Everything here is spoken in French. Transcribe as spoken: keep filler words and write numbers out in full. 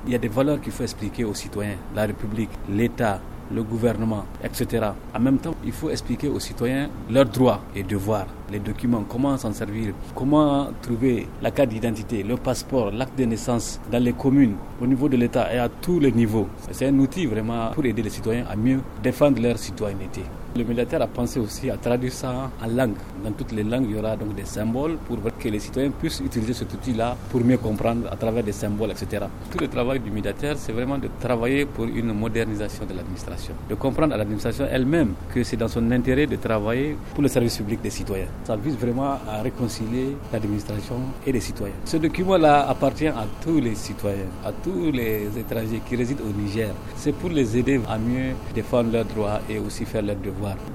Il y a des valeurs qu'il faut expliquer aux citoyens, la République, l'État, le gouvernement, et cetera. En même temps, il faut expliquer aux citoyens leurs droits et devoirs, les documents, comment s'en servir, comment trouver la carte d'identité, le passeport, l'acte de naissance dans les communes, au niveau de l'État et à tous les niveaux. C'est un outil vraiment pour aider les citoyens à mieux défendre leur citoyenneté. Le médiateur a pensé aussi à traduire ça en langue. Dans toutes les langues, il y aura donc des symboles pour que les citoyens puissent utiliser cet outil-là pour mieux comprendre à travers des symboles, et cetera. Tout le travail du médiateur, c'est vraiment de travailler pour une modernisation de l'administration. De comprendre à l'administration elle-même que c'est dans son intérêt de travailler pour le service public des citoyens. Ça vise vraiment à réconcilier l'administration et les citoyens. Ce document-là appartient à tous les citoyens, à tous les étrangers qui résident au Niger. C'est pour les aider à mieux défendre leurs droits et aussi faire leurs devoirs.